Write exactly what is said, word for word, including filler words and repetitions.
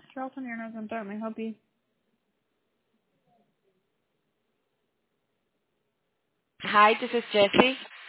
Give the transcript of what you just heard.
Charlton Airlines, I'm sorry, may I help you? Hi, this is Jessie.